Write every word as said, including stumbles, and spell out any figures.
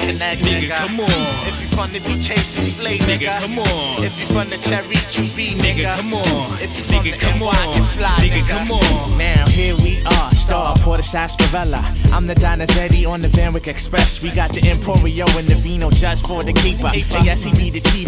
connect, nigga. Nigga, come on. If you from the B K C Flay, nigga. Nigga, come on. If you from the Cherry Q B, nigga. Nigga, come on. If you from Nigga, the come N Y, on. get fly, Nigga, nigga. come on. Now here we are, Star Porter Sarsaparilla. I'm the Donizetti on the Van Wyck Express. We got the Emporio and the Vino just for the keeper. J S E be the chief.